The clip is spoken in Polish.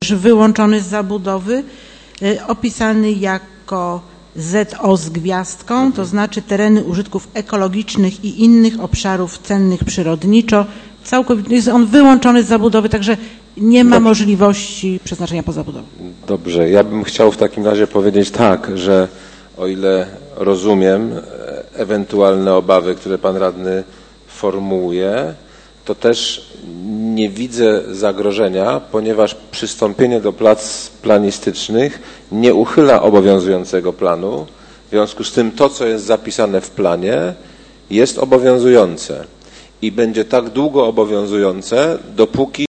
wyłączony z zabudowy, opisany jako ZO z gwiazdką, to znaczy tereny użytków ekologicznych i innych obszarów cennych przyrodniczo. Całkowicie jest on wyłączony z zabudowy, także nie ma możliwości przeznaczenia pozabudowy. Dobrze, ja bym chciał w takim razie powiedzieć tak, że o ile rozumiem ewentualne obawy, które pan radny formułuje, to też nie widzę zagrożenia, ponieważ przystąpienie do prac planistycznych nie uchyla obowiązującego planu. W związku z tym to, co jest zapisane w planie, jest obowiązujące i będzie tak długo obowiązujące, dopóki